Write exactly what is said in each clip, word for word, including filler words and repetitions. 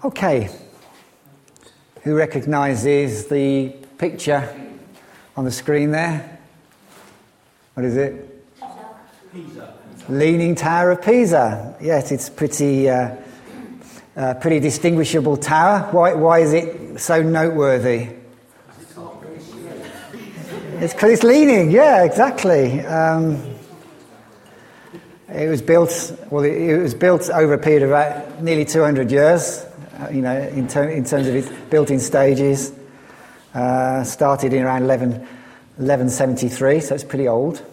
Okay, who recognises the picture on the screen there? What is it? Pisa. Leaning Tower of Pisa. Yes, it's pretty, uh, uh, pretty distinguishable tower. Why, why is it so noteworthy? It's because it's leaning. Yeah, exactly. Um, it was built. Well, it, it was built over a period of about nearly two hundred years. You know, in, ter- in terms of its built in stages. Uh, started in around eleven seventy-three, so it's pretty old.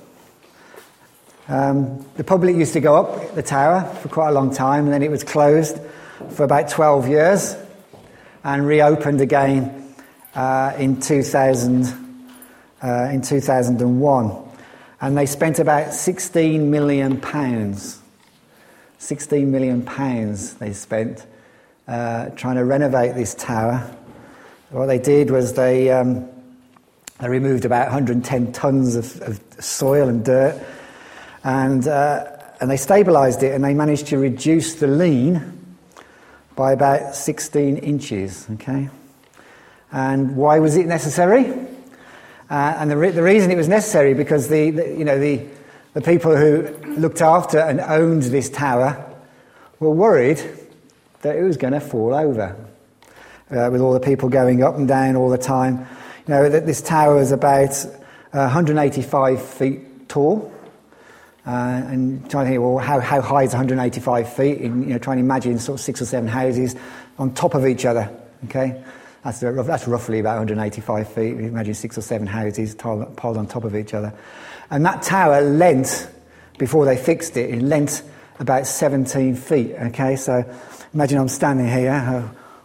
Um, the public used to go up the tower for quite a long time, and then it was closed for about twelve years and reopened again uh, in two thousand, uh, in two thousand one. And they spent about sixteen million pounds. sixteen million pounds they spent Uh, trying to renovate this tower. What they did was they um, they removed about one hundred ten tons of, of soil and dirt, and uh, and they stabilised it, and they managed to reduce the lean by about sixteen inches. Okay, and why was it necessary? Uh, and the re- the reason it was necessary because the, the you know the the people who looked after and owned this tower were worried that it was going to fall over, uh, with all the people going up and down all the time. You know, that this tower is about uh, one hundred eighty-five feet tall, uh, and trying to think, well, how, how high is one hundred eighty-five feet? In, you know, trying to imagine sort of six or seven houses on top of each other. Okay, that's the, that's roughly about one hundred eighty-five feet. You imagine six or seven houses piled, piled on top of each other, and that tower lent, before they fixed it, it lent about seventeen feet. Okay, so imagine I'm standing here.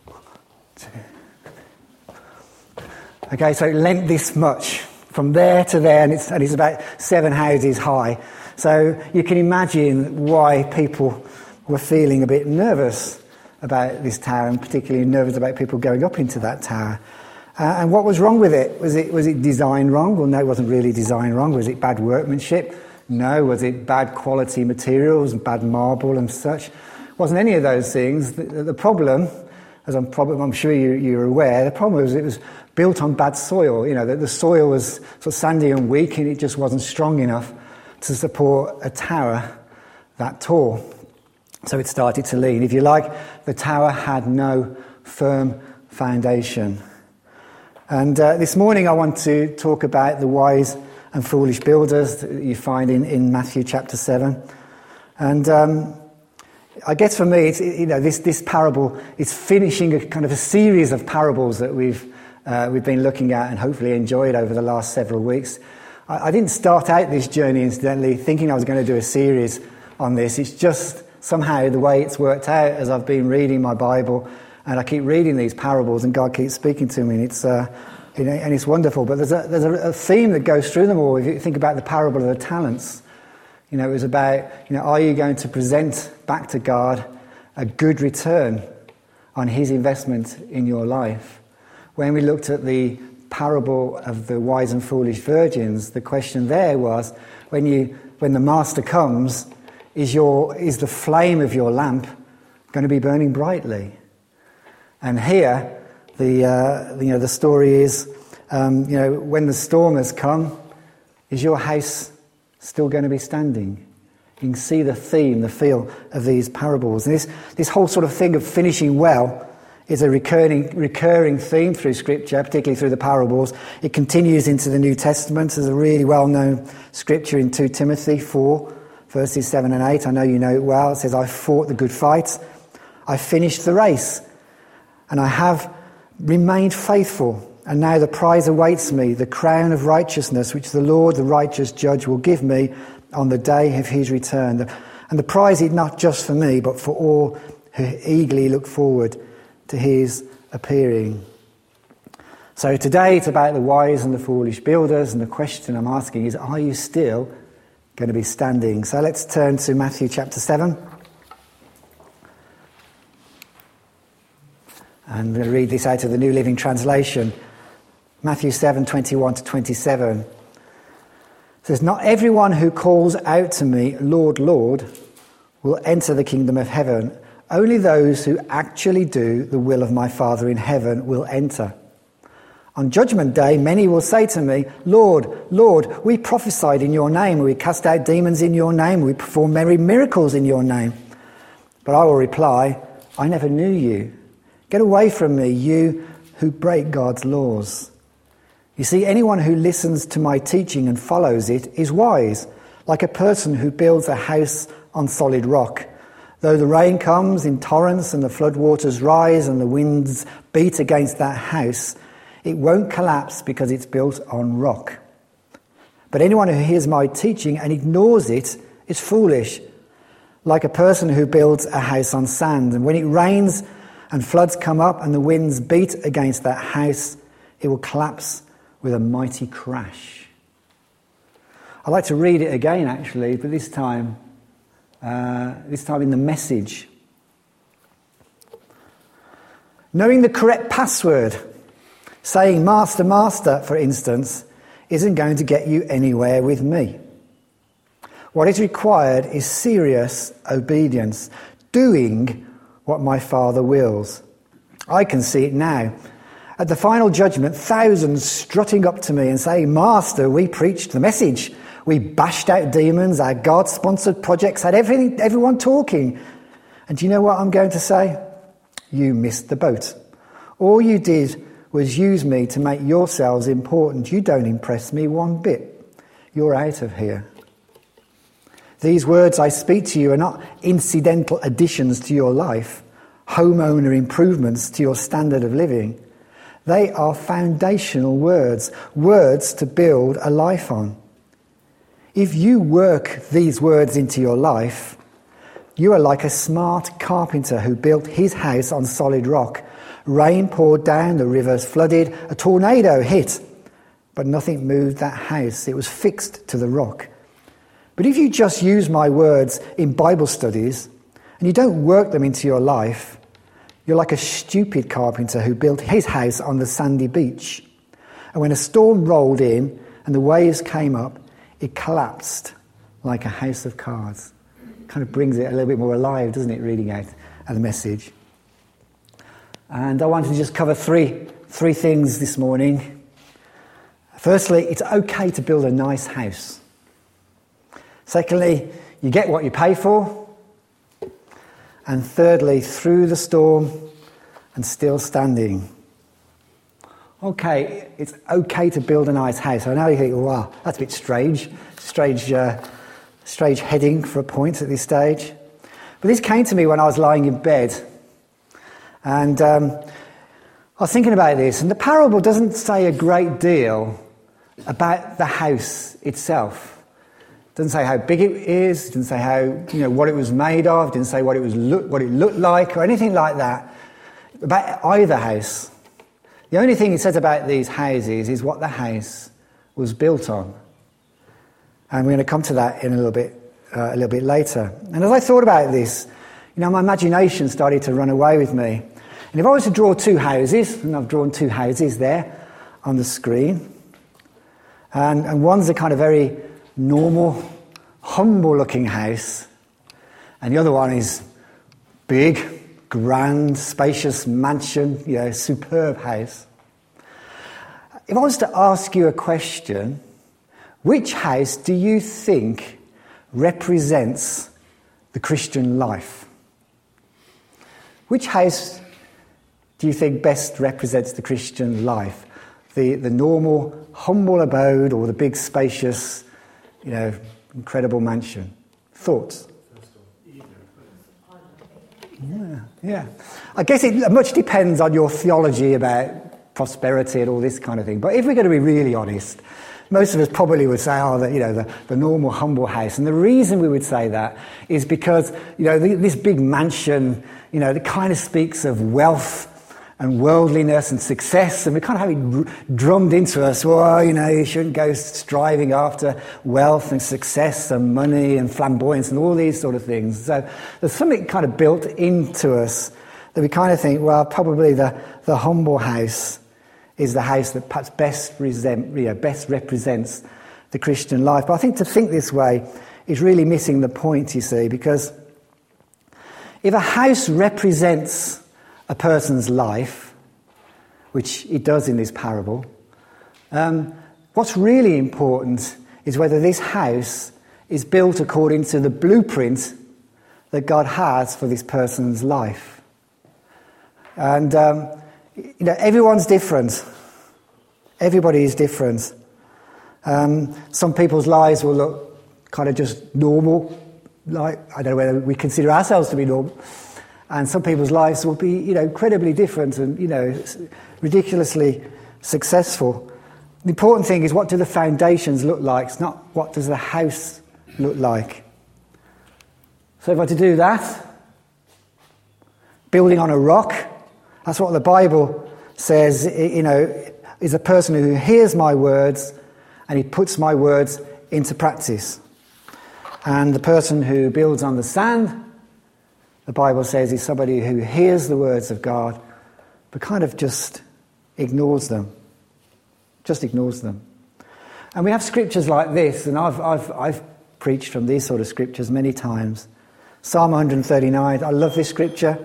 Okay, so it lent this much from there to there, and it's, and it's about seven houses high. So you can imagine why people were feeling a bit nervous about this tower, and particularly nervous about people going up into that tower. Uh, and what was wrong with it? Was it was it designed wrong? Well, no, it wasn't really designed wrong. Was it bad workmanship? No. Was it bad quality materials and bad marble and such? It wasn't any of those things. The, the problem, as I'm, prob- I'm sure you, you're aware, the problem was it was built on bad soil. You know, the, the soil was sort of sandy and weak, and it just wasn't strong enough to support a tower that tall. So it started to lean. If you like, the tower had no firm foundation. And uh, this morning I want to talk about the wise and foolish builders that you find in, in Matthew chapter seven. And um, I guess for me, it's, you know, this, this parable is finishing a kind of a series of parables that we've uh, we've been looking at and hopefully enjoyed over the last several weeks. I, I didn't start out this journey, incidentally, thinking I was going to do a series on this. It's just somehow the way it's worked out as I've been reading my Bible, and I keep reading these parables, and God keeps speaking to me, and it's uh, you know, and it's wonderful. But there's a there's a, a theme that goes through them all. If you think about the parable of the talents, you know, it was about, you know, are you going to present back to God a good return on His investment in your life? When we looked at the parable of the wise and foolish virgins, the question there was, when you when the master comes, is your is the flame of your lamp going to be burning brightly? And here, the uh, you know the story is, um, you know, when the storm has come, is your house still going to be standing? You can see the theme, the feel of these parables. And this this whole sort of thing of finishing well is a recurring recurring theme through Scripture, particularly through the parables. It continues into the New Testament. There's a really well-known scripture in Second Timothy four, verses seven and eight. I know you know it well. It says, "I fought the good fight. I finished the race. And I have remained faithful, and now the prize awaits me, the crown of righteousness, which the Lord, the righteous judge, will give me on the day of his return. And the prize is not just for me, but for all who eagerly look forward to his appearing." So today it's about the wise and the foolish builders, and the question I'm asking is, are you still going to be standing? So let's turn to Matthew chapter seven. And I'm going to read this out of the New Living Translation. Matthew seven, twenty-one to twenty-seven. It says, "Not everyone who calls out to me, 'Lord, Lord,' will enter the kingdom of heaven. Only those who actually do the will of my Father in heaven will enter. On Judgment Day, many will say to me, Lord, Lord, we prophesied in your name, we cast out demons in your name, we performed many miracles in your name. But I will reply, I never knew you. Get away from me, you who break God's laws. You see, anyone who listens to my teaching and follows it is wise, like a person who builds a house on solid rock. Though the rain comes in torrents and the floodwaters rise and the winds beat against that house, it won't collapse because it's built on rock. But anyone who hears my teaching and ignores it is foolish, like a person who builds a house on sand. And when it rains and floods come up and the winds beat against that house, it will collapse with a mighty crash. I'd like to read it again, actually, but this time, uh, this time in the Message. Knowing the correct password, saying master, master, for instance, isn't going to get you anywhere with me. What is required is serious obedience, doing what my Father wills. I can see it now. At the final judgment, thousands strutting up to me and saying, Master, we preached the message. We bashed out demons, our God-sponsored projects had everything, everyone talking. And do you know what I'm going to say? You missed the boat. All you did was use me to make yourselves important. You don't impress me one bit. You're out of here. These words I speak to you are not incidental additions to your life, homeowner improvements to your standard of living. They are foundational words, words to build a life on. If you work these words into your life, you are like a smart carpenter who built his house on solid rock. Rain poured down, the rivers flooded, a tornado hit, but nothing moved that house. It was fixed to the rock. But if you just use my words in Bible studies and you don't work them into your life, you're like a stupid carpenter who built his house on the sandy beach. And when a storm rolled in and the waves came up, it collapsed like a house of cards. Kind of brings it a little bit more alive, doesn't it, reading out the Message. And I wanted to just cover three, three things this morning. Firstly, it's okay to build a nice house. Secondly, you get what you pay for. And thirdly, through the storm and still standing. Okay, it's okay to build a nice house. I know you think, wow, that's a bit strange. Strange, uh, strange heading for a point at this stage. But this came to me when I was lying in bed. And um, I was thinking about this. And the parable doesn't say a great deal about the house itself. It doesn't say how big it is. It doesn't say how, you know, what it was made of. It didn't say what it was look, what it looked like or anything like that about either house. The only thing it says about these houses is what the house was built on. And we're going to come to that in a little bit, uh, a little bit later. And as I thought about this, you know, my imagination started to run away with me. And if I was to draw two houses, and I've drawn two houses there on the screen, and, and one's a kind of very normal, humble-looking house, and the other one is big, grand, spacious mansion, you know, superb house. If I was to ask you a question, which house do you think represents the Christian life? Which house do you think best represents the Christian life? The, the normal, humble abode or the big, spacious, you know, incredible mansion? Thoughts? Yeah, yeah. I guess it much depends on your theology about prosperity and all this kind of thing. But if we're going to be really honest, most of us probably would say, oh, the, you know, the, the normal, humble house. And the reason we would say that is because, you know, the, this big mansion, you know, that kind of speaks of wealth and worldliness and success, and we kind of have it drummed into us, well, you know, you shouldn't go striving after wealth and success and money and flamboyance and all these sort of things. So there's something kind of built into us that we kind of think, well, probably the, the humble house is the house that perhaps best, resent, you know, best represents the Christian life. But I think to think this way is really missing the point, you see, because If a house represents a person's life, which it does in this parable, um, what's really important is whether this house is built according to the blueprint that God has for this person's life. And, um, you know, everyone's different. Everybody is different. Um, some people's lives will look kind of just normal, like, I don't know whether we consider ourselves to be normal. And some people's lives will be, you know, incredibly different and, you know, ridiculously successful. The important thing is, what do the foundations look like? It's not what does the house look like. So if I to do that, building on a rock, that's what the Bible says, you know, is a person who hears my words and he puts my words into practice. And the person who builds on the sand, the Bible says, is somebody who hears the words of God but kind of just ignores them. Just ignores them. And we have scriptures like this, and I've, I've, I've preached from these sort of scriptures many times. Psalm one thirty-nine, I love this scripture.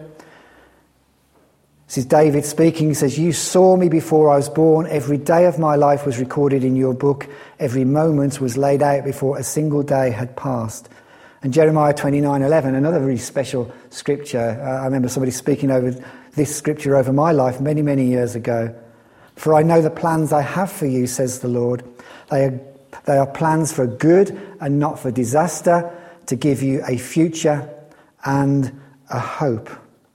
This is David speaking. He says, you saw me before I was born. Every day of my life was recorded in your book. Every moment was laid out before a single day had passed. And Jeremiah twenty-nine eleven, another really special scripture. Uh, I remember somebody speaking over this scripture over my life many, many years ago. For I know the plans I have for you, says the Lord. They are, they are plans for good and not for disaster, to give you a future and a hope.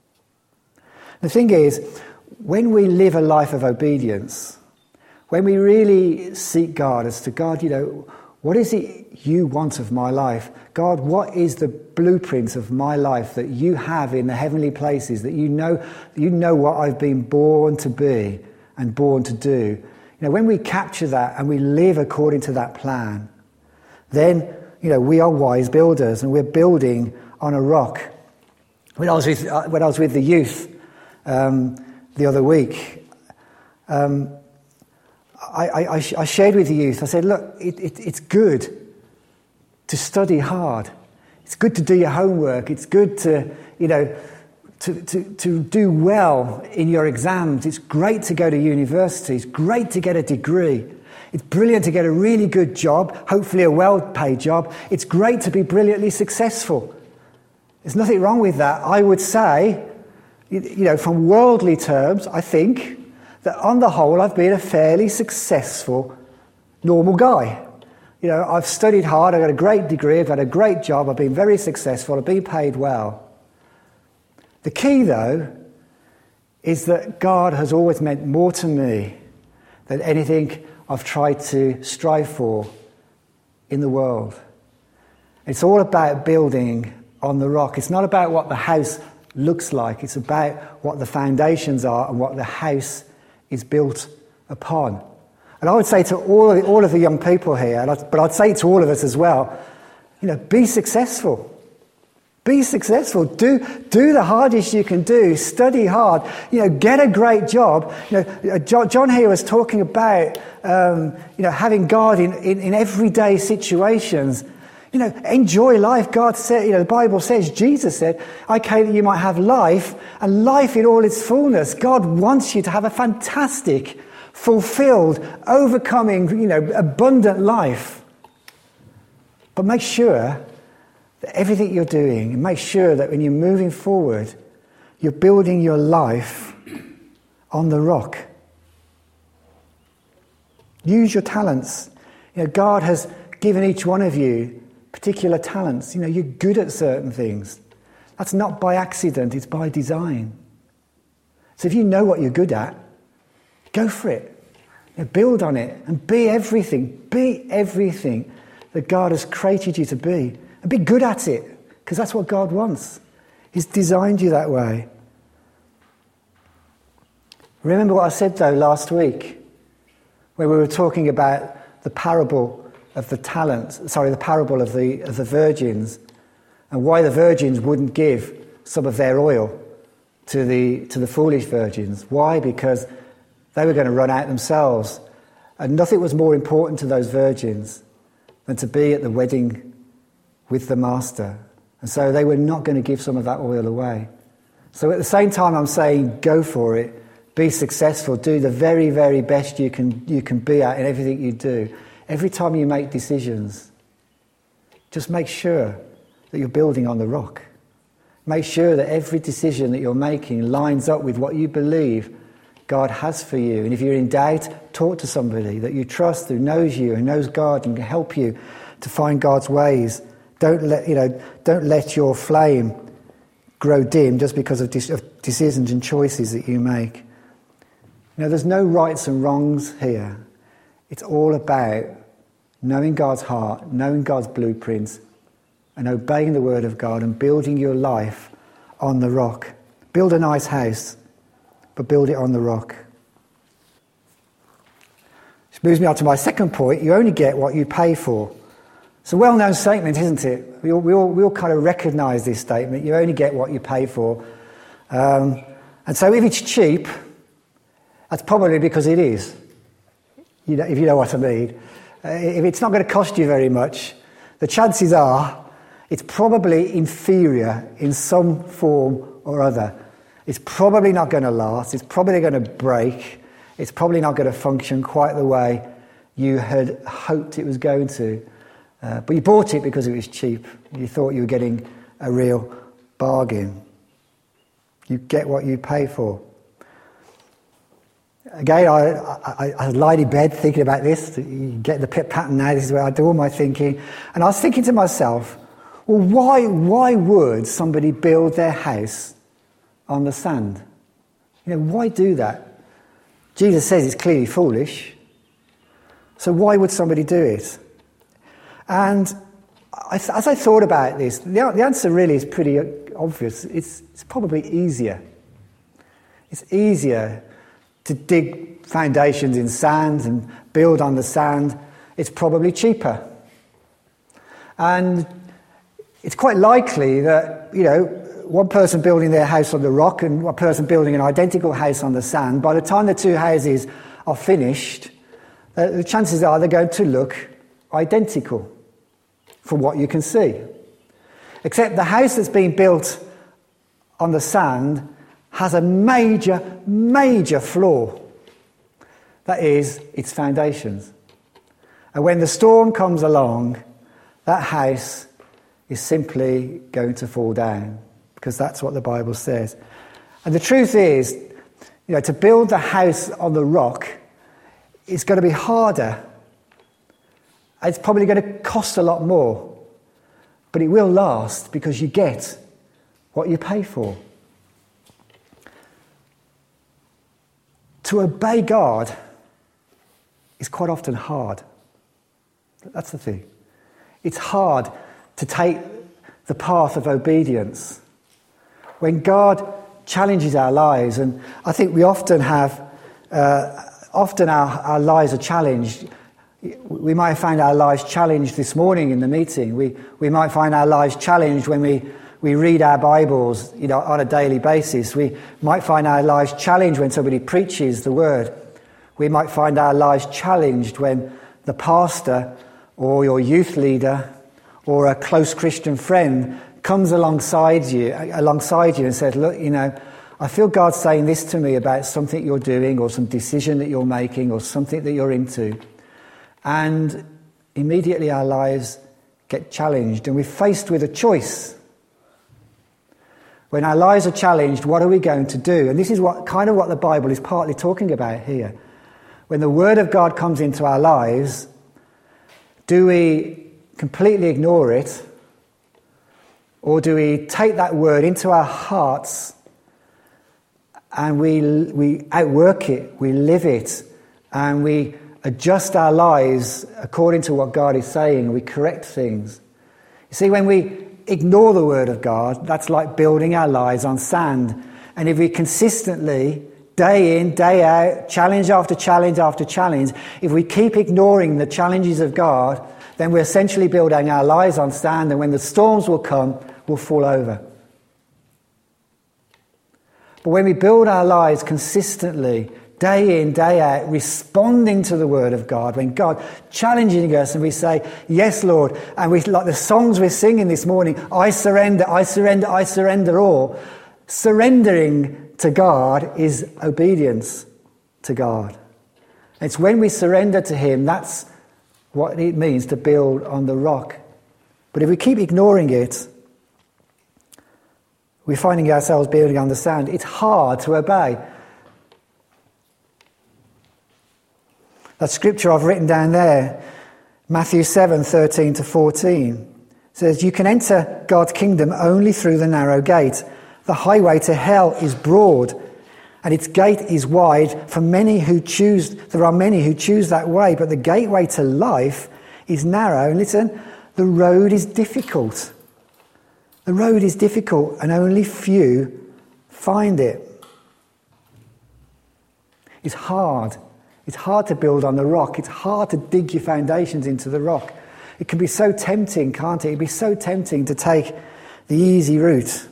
The thing is, when we live a life of obedience, when we really seek God as to, God, you know, what is it you want of my life? God, what is the blueprint of my life that you have in the heavenly places, that you know, you know what I've been born to be and born to do? You know, when we capture that and we live according to that plan, then, you know, we are wise builders and we're building on a rock. When I was with, uh, when I was with the youth um, the other week, um, I, I, I shared with the youth, I said, look, it, it, it's good to study hard. It's good to do your homework. It's good to, you know, to, to, to do well in your exams. It's great to go to university. It's great to get a degree. It's brilliant to get a really good job, hopefully a well-paid job. It's great to be brilliantly successful. There's nothing wrong with that. I would say, you know, from worldly terms, I think that on the whole, I've been a fairly successful, normal guy. You know, I've studied hard, I've got a great degree, I've got a great job, I've been very successful, I've been paid well. The key, though, is that God has always meant more to me than anything I've tried to strive for in the world. It's all about building on the rock. It's not about what the house looks like. It's about what the foundations are and what the house is built upon. And I would say to all of the, all of the young people here, but I'd say to all of us as well, you know, be successful. Be successful. Do do the hardest you can do. Study hard. You know, get a great job. You know, John here was talking about um, you know, having God in, in, in everyday situations. You know, enjoy life. God said, you know, the Bible says, Jesus said, I came that you might have life, and life in all its fullness. God wants you to have a fantastic, fulfilled, overcoming, you know, abundant life. But make sure that everything you're doing, and make sure that when you're moving forward, you're building your life on the rock. Use your talents. You know, God has given each one of you particular talents. You know, you're good at certain things. That's not by accident, it's by design. So if you know what you're good at, go for it. You know, build on it and be everything. Be everything that God has created you to be. And be good at it, because that's what God wants. He's designed you that way. Remember what I said, though, last week, where we were talking about the parable of the talents, sorry, the parable of the of the virgins, and why the virgins wouldn't give some of their oil to the to the foolish virgins. Why? Because they were going to run out themselves. And nothing was more important to those virgins than to be at the wedding with the master. And so they were not going to give some of that oil away. So at the same time I'm saying go for it, be successful, do the very, very best you can you can be at in everything you do. Every time you make decisions, just make sure that you're building on the rock. Make sure that every decision that you're making lines up with what you believe God has for you. And if you're in doubt, talk to somebody that you trust, who knows you, who knows God, and can help you to find God's ways. Don't let you know. Don't let your flame grow dim just because of, de- of decisions and choices that you make. You know, there's no rights and wrongs here. It's all about knowing God's heart, knowing God's blueprints, and obeying the word of God and building your life on the rock. Build a nice house, but build it on the rock. Which moves me on to my second point. You only get what you pay for. It's a well-known statement, isn't it? We all, we all, we all kind of recognise this statement. You only get what you pay for. Um, and so if it's cheap, that's probably because it is. You know, if you know what I mean. Uh, if it's not going to cost you very much, the chances are it's probably inferior in some form or other. It's probably not going to last. It's probably going to break. It's probably not going to function quite the way you had hoped it was going to. Uh, but you bought it because it was cheap. You thought you were getting a real bargain. You get what you pay for. Again, I, I, I lied in bed thinking about this. You get the pit pattern now. This is where I do all my thinking. And I was thinking to myself, well, why, why would somebody build their house on the sand? You know, why do that? Jesus says it's clearly foolish. So why would somebody do it? And I, as I thought about this, the, the answer really is pretty obvious. It's, it's probably easier. It's easier to dig foundations in sand and build on the sand. It's probably cheaper. And it's quite likely that, you know, one person building their house on the rock and one person building an identical house on the sand, by the time the two houses are finished, uh, the chances are they're going to look identical from what you can see. Except the house that's being built on the sand has a major, major flaw. That is, its foundations. And when the storm comes along, that house is simply going to fall down, because that's what the Bible says. And the truth is, you know, to build the house on the rock is going to be harder. It's probably going to cost a lot more. But it will last because you get what you pay for. To obey God is quite often hard. That's the thing. It's hard to take the path of obedience. When God challenges our lives, and I think we often have, uh, often our, our lives are challenged. We might find our lives challenged this morning in the meeting. We we might find our lives challenged when we, we read our Bibles, you know, on a daily basis. We might find our lives challenged when somebody preaches the word. We might find our lives challenged when the pastor or your youth leader or a close Christian friend comes alongside you, alongside you and says, look, you know, I feel God saying this to me about something you're doing or some decision that you're making or something that you're into. And immediately our lives get challenged and we're faced with a choice. When our lives are challenged, what are we going to do? And this is what kind of what the Bible is partly talking about here. When the Word of God comes into our lives, do we completely ignore it? Or do we take that Word into our hearts and we we outwork it, we live it, and we adjust our lives according to what God is saying, and we correct things? You see, when we ignore the Word of God, that's like building our lives on sand. And if we consistently, day in, day out, challenge after challenge after challenge, if we keep ignoring the challenges of God, then we're essentially building our lives on sand, and when the storms will come, we'll fall over. But when we build our lives consistently, day in, day out, responding to the word of God, when God challenging us and we say, yes, Lord, and we, like the songs we're singing this morning, I surrender, I surrender, I surrender all. Surrendering to God is obedience to God. It's when we surrender to him, that's what it means to build on the rock. But if we keep ignoring it, we're finding ourselves building on the sand. It's hard to obey. That scripture I've written down there, Matthew seven, thirteen to fourteen, says, you can enter God's kingdom only through the narrow gate. The highway to hell is broad, and its gate is wide. For many who choose, there are many who choose that way, but the gateway to life is narrow. And listen, the road is difficult. The road is difficult, and only few find it. It's hard. It's hard to build on the rock. It's hard to dig your foundations into the rock. It can be so tempting, can't it? It can be so tempting to take the easy route.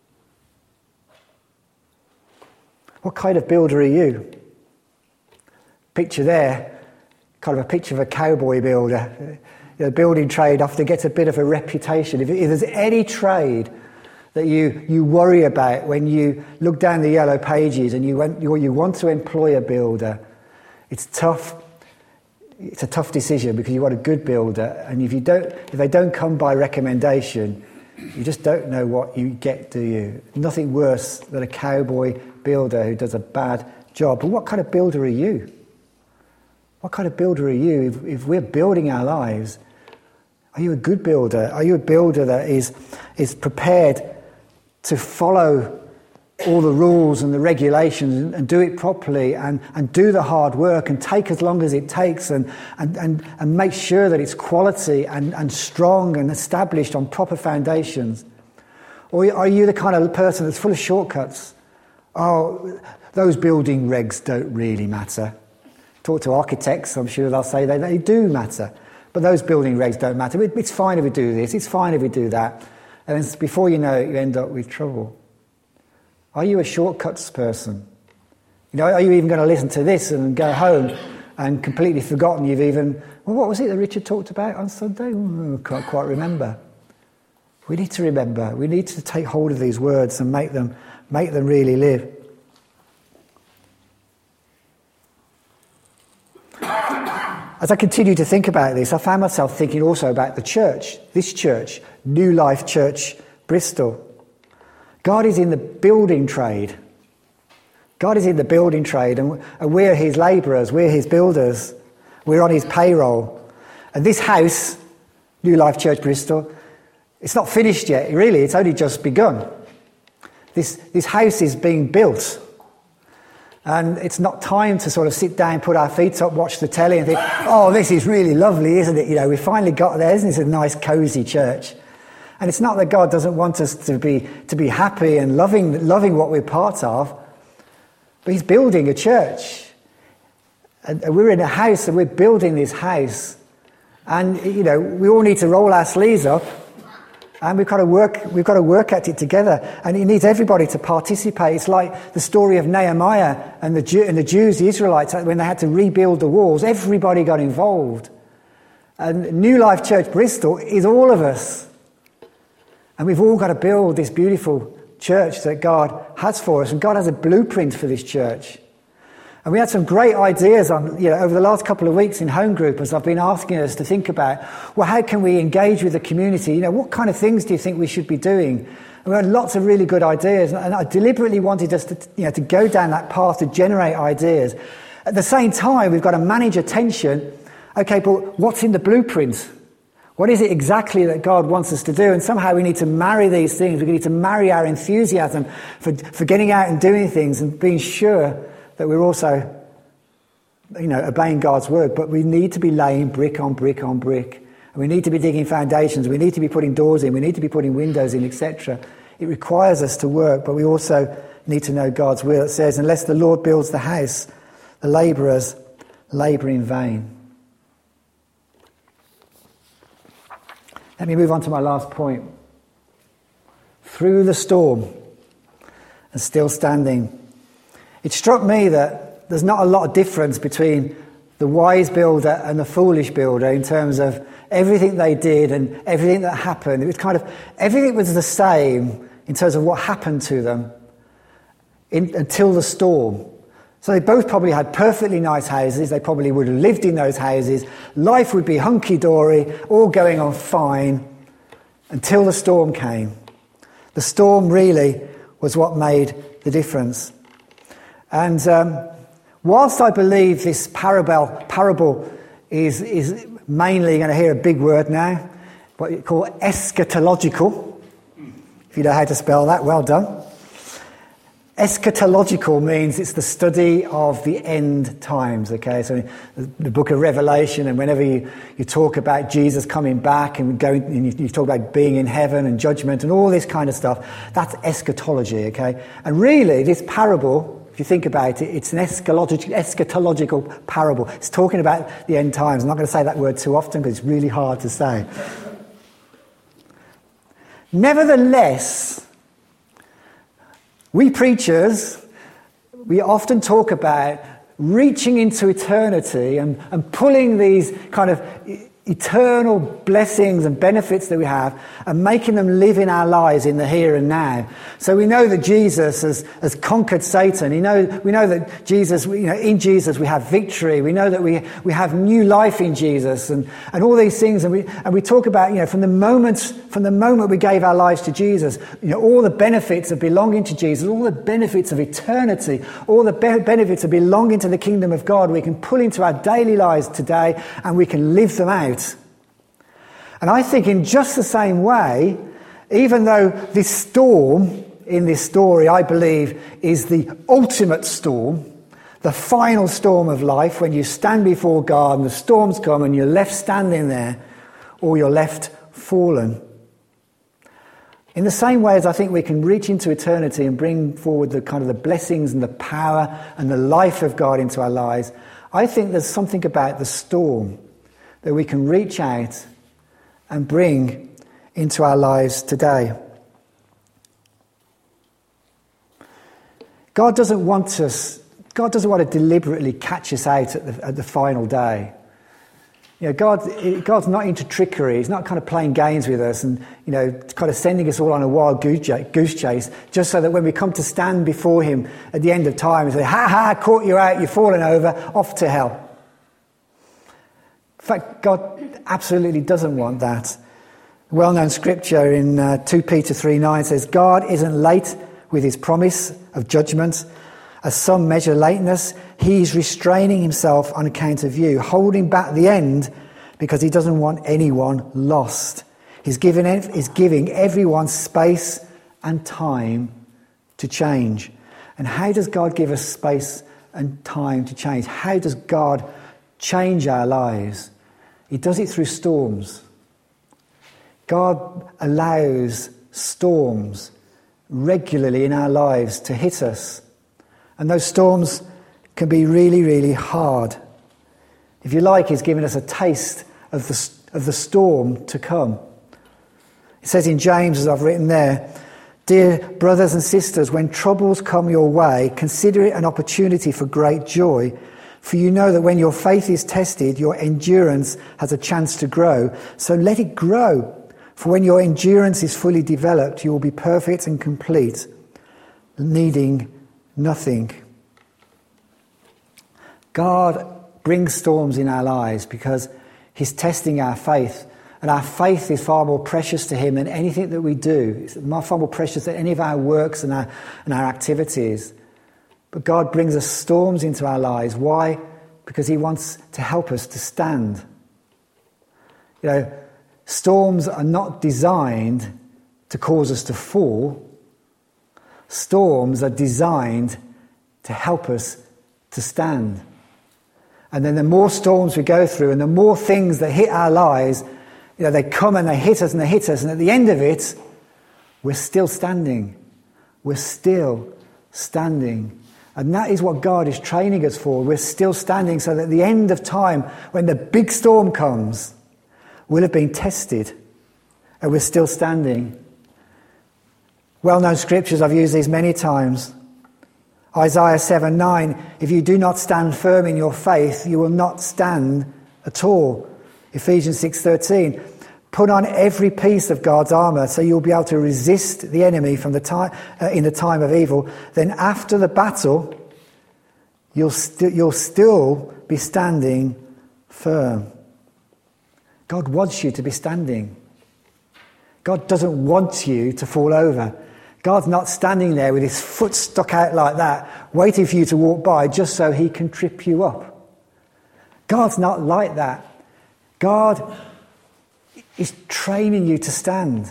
What kind of builder are you? Picture there, kind of a picture of a cowboy builder. You know, building trade often gets a bit of a reputation. If, if there's any trade that you, you worry about when you look down the yellow pages and you want, you, you want to employ a builder, it's tough. It's a tough decision because you want a good builder, and if you don't, if they don't come by recommendation, you just don't know what you get, do you? Nothing worse than a cowboy builder who does a bad job. But what kind of builder are you? What kind of builder are you? If, if we're building our lives, are you a good builder? Are you a builder that is is prepared to follow all the rules and the regulations and, and do it properly and, and do the hard work and take as long as it takes and and, and, and make sure that it's quality and, and strong and established on proper foundations? Or are you the kind of person that's full of shortcuts? Oh, those building regs don't really matter. Talk to architects, I'm sure they'll say they, they do matter. But those building regs don't matter. It, it's fine if we do this, it's fine if we do that. And then before you know it, you end up with trouble. Are you a shortcuts person? You know, are you even going to listen to this and go home and completely forgotten you've even... Well, what was it that Richard talked about on Sunday? Oh, I can't quite remember. We need to remember. We need to take hold of these words and make them, make them really live. As I continue to think about this, I found myself thinking also about the church, this church, New Life Church, Bristol. God is in the building trade. God is in the building trade, and we're his labourers, we're his builders, we're on his payroll. And this house, New Life Church, Bristol, it's not finished yet, really, it's only just begun. This, this house is being built. And it's not time to sort of sit down, put our feet up, watch the telly and think, oh, this is really lovely, isn't it? You know, we finally got there, isn't it? It's a nice, cosy church. And it's not that God doesn't want us to be to be happy and loving loving what we're part of, but he's building a church. And we're in a house and we're building this house. And, you know, we all need to roll our sleeves up. And we've got to work, we've got to work at it together. And it needs everybody to participate. It's like the story of Nehemiah and the, Jew, and the Jews, the Israelites, when they had to rebuild the walls. Everybody got involved. And New Life Church Bristol is all of us. And we've all got to build this beautiful church that God has for us. And God has a blueprint for this church. And we had some great ideas on, you know, over the last couple of weeks in home group as I've been asking us to think about, well, how can we engage with the community? You know, what kind of things do you think we should be doing? And we had lots of really good ideas. And I deliberately wanted us to, you know, to go down that path to generate ideas. At the same time, we've got to manage attention. Okay, but what's in the blueprint? What is it exactly that God wants us to do? And somehow we need to marry these things. We need to marry our enthusiasm for, for getting out and doing things and being sure that we're also, you know, obeying God's word. But we need to be laying brick on brick on brick. And we need to be digging foundations. We need to be putting doors in. We need to be putting windows in, et cetera. It requires us to work, but we also need to know God's will. It says, unless the Lord builds the house, the labourers labour in vain. Let me move on to my last point. Through the storm and still standing. It struck me that there's not a lot of difference between the wise builder and the foolish builder in terms of everything they did and everything that happened. It was kind of, everything was the same in terms of what happened to them in, until the storm. So they both probably had perfectly nice houses. They probably would have lived in those houses. Life would be hunky-dory, all going on fine, until the storm came. The storm really was what made the difference. And um, whilst I believe this parable, parable is, is mainly, going to hear a big word now, what you call eschatological. If you know how to spell that, well done. Eschatological means it's the study of the end times, okay? So the book of Revelation, and whenever you, you talk about Jesus coming back and going, and you, you talk about being in heaven and judgment and all this kind of stuff, that's eschatology, okay? And really, this parable, if you think about it, it's an eschatological, eschatological parable. It's talking about the end times. I'm not going to say that word too often because it's really hard to say. Nevertheless, we preachers, we often talk about reaching into eternity and, and pulling these kind of eternal blessings and benefits that we have and making them live in our lives in the here and now. So we know that Jesus has, has conquered Satan. You know, we know that Jesus, you know, in Jesus we have victory. We know that we we have new life in Jesus and, and all these things. And we and we talk about, you know, from the moment from the moment we gave our lives to Jesus, you know, all the benefits of belonging to Jesus, all the benefits of eternity, all the be- benefits of belonging to the kingdom of God, we can pull into our daily lives today and we can live them out. And I think in just the same way, even though this storm in this story, I believe, is the ultimate storm, the final storm of life, when you stand before God and the storms come and you're left standing there or you're left fallen. In the same way as I think we can reach into eternity and bring forward the kind of the blessings and the power and the life of God into our lives, I think there's something about the storm that we can reach out and bring into our lives today. God doesn't want us, God doesn't want to deliberately catch us out at the, at the final day. You know, God, God's not into trickery. He's not kind of playing games with us and, you know, kind of sending us all on a wild goose chase just so that when we come to stand before him at the end of time, he say, ha ha, caught you out, you've fallen over, off to hell. In fact, God absolutely doesn't want that. Well-known scripture in uh, Second Peter three nine says, God isn't late with his promise of judgment. As some measure lateness, he's restraining himself on account of you, holding back the end because he doesn't want anyone lost. He's giving, he's giving everyone space and time to change. And how does God give us space and time to change? How does God change our lives? He does it through storms. God allows storms regularly in our lives to hit us. And those storms can be really, really hard. If you like, he's given us a taste of the, of the storm to come. It says in James, as I've written there, dear brothers and sisters, when troubles come your way, consider it an opportunity for great joy. For you know that when your faith is tested, your endurance has a chance to grow. So let it grow. For when your endurance is fully developed, you will be perfect and complete, needing nothing. God brings storms in our lives because he's testing our faith. And our faith is far more precious to him than anything that we do. It's far more precious than any of our works and our, and our activities. But God brings us storms into our lives. Why? Because he wants to help us to stand. You know, storms are not designed to cause us to fall. Storms are designed to help us to stand. And then the more storms we go through and the more things that hit our lives, you know, they come and they hit us and they hit us. And at the end of it, we're still standing. We're still standing. And that is what God is training us for. We're still standing so that at the end of time, when the big storm comes, we'll have been tested and we're still standing. Well-known scriptures, I've used these many times. Isaiah seven nine, if you do not stand firm in your faith, you will not stand at all. Ephesians six thirteen, put on every piece of God's armour so you'll be able to resist the enemy from the time uh, in the time of evil. Then after the battle, you'll, st- you'll still be standing firm. God wants you to be standing. God doesn't want you to fall over. God's not standing there with his foot stuck out like that, waiting for you to walk by just so he can trip you up. God's not like that. God is training you to stand.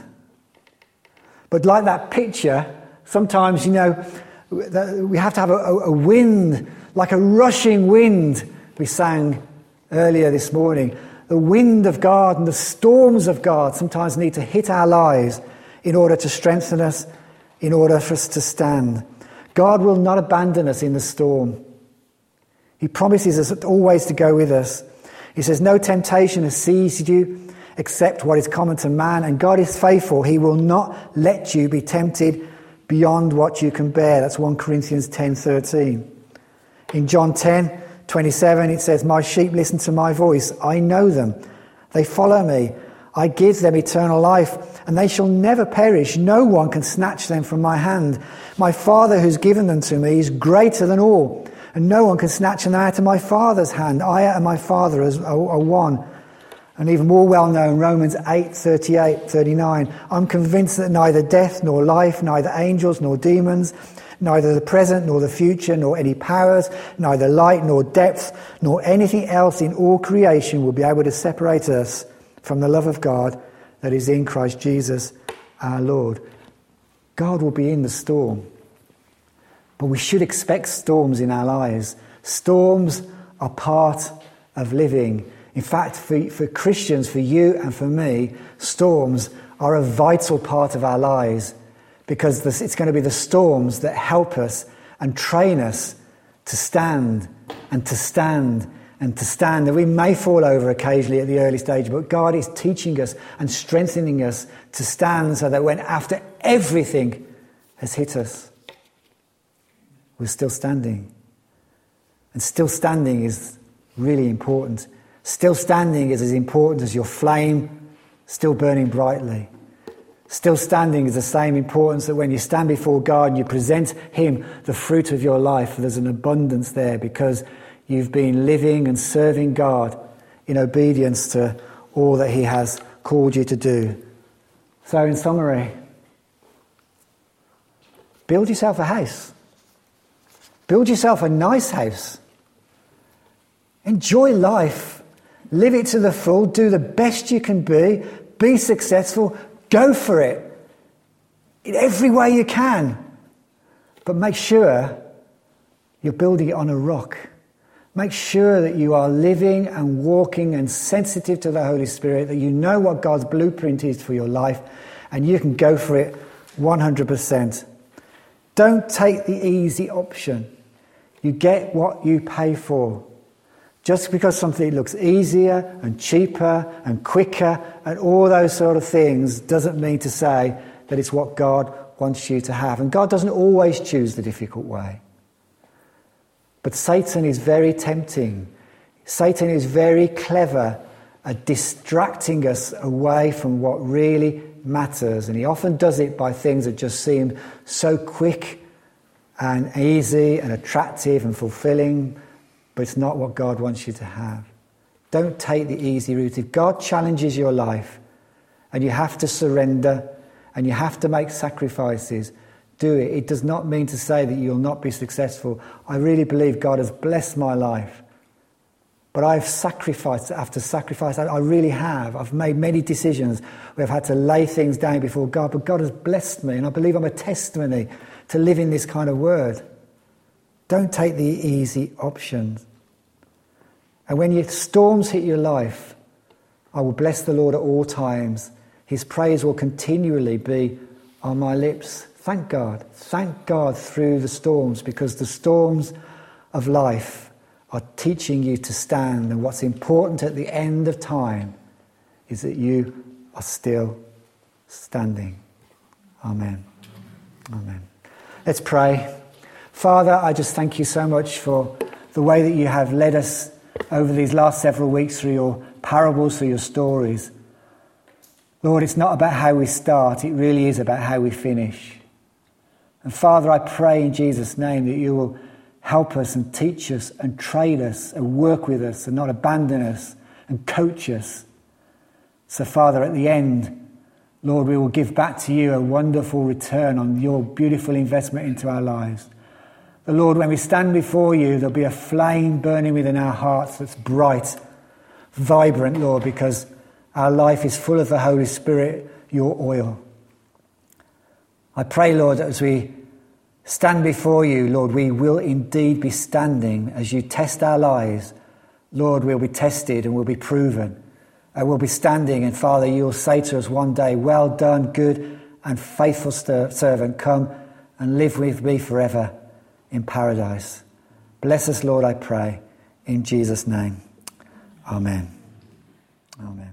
But like that picture, sometimes, you know, we have to have a, a wind, like a rushing wind, we sang earlier this morning. The wind of God and the storms of God sometimes need to hit our lives in order to strengthen us, in order for us to stand. God will not abandon us in the storm. He promises us always to go with us. He says, no temptation has seized you except what is common to man, and God is faithful. He will not let you be tempted beyond what you can bear. That's First Corinthians ten thirteen. In John ten twenty-seven, it says, my sheep listen to my voice. I know them. They follow me. I give them eternal life, and they shall never perish. No one can snatch them from my hand. My Father who's given them to me is greater than all, and no one can snatch them out of my Father's hand. I and my Father are one. And even more well known, Romans eight thirty-eight thirty-nine. I'm convinced that neither death nor life, neither angels nor demons, neither the present nor the future, nor any powers, neither light nor depth, nor anything else in all creation will be able to separate us from the love of God that is in Christ Jesus our Lord. God will be in the storm. But we should expect storms in our lives. Storms are part of living. In fact, for, for Christians, for you and for me, storms are a vital part of our lives, because this, it's going to be the storms that help us and train us to stand and to stand and to stand. And we may fall over occasionally at the early stage, but God is teaching us and strengthening us to stand so that when after everything has hit us, we're still standing. And still standing is really important. Still standing is as important as your flame still burning brightly. Still standing is the same importance that when you stand before God and you present him the fruit of your life, there's an abundance there because you've been living and serving God in obedience to all that he has called you to do. So in summary, build yourself a house. Build yourself a nice house. Enjoy life. Live it to the full. Do the best you can be. Be successful. Go for it in every way you can. But make sure you're building it on a rock. Make sure that you are living and walking and sensitive to the Holy Spirit, that you know what God's blueprint is for your life, and you can go for it one hundred percent. Don't take the easy option. You get what you pay for. Just because something looks easier and cheaper and quicker and all those sort of things doesn't mean to say that it's what God wants you to have. And God doesn't always choose the difficult way. But Satan is very tempting. Satan is very clever at distracting us away from what really matters. And he often does it by things that just seem so quick and easy and attractive and fulfilling. But it's not what God wants you to have. Don't take the easy route. If God challenges your life and you have to surrender and you have to make sacrifices, do it. It does not mean to say that you'll not be successful. I really believe God has blessed my life. But I've sacrificed after sacrifice. I really have. I've made many decisions where I've had to lay things down before God. But God has blessed me, and I believe I'm a testimony to living this kind of word. Don't take the easy options. And when your storms hit your life, I will bless the Lord at all times. His praise will continually be on my lips. Thank God. Thank God through the storms, because the storms of life are teaching you to stand. And what's important at the end of time is that you are still standing. Amen. Amen. Let's pray. Father, I just thank you so much for the way that you have led us over these last several weeks through your parables, through your stories. Lord, it's not about how we start, it really is about how we finish. And Father, I pray in Jesus' name that you will help us and teach us and train us and work with us and not abandon us and coach us. So Father, at the end, Lord, we will give back to you a wonderful return on your beautiful investment into our lives. The Lord, when we stand before you, there'll be a flame burning within our hearts that's bright, vibrant, Lord, because our life is full of the Holy Spirit, your oil. I pray, Lord, that as we stand before you, Lord, we will indeed be standing as you test our lives. Lord, we'll be tested and we'll be proven. And we'll be standing, and Father, you'll say to us one day, well done, good and faithful servant, come and live with me forever in paradise. Bless us, Lord, I pray, in Jesus' name. Amen. Amen.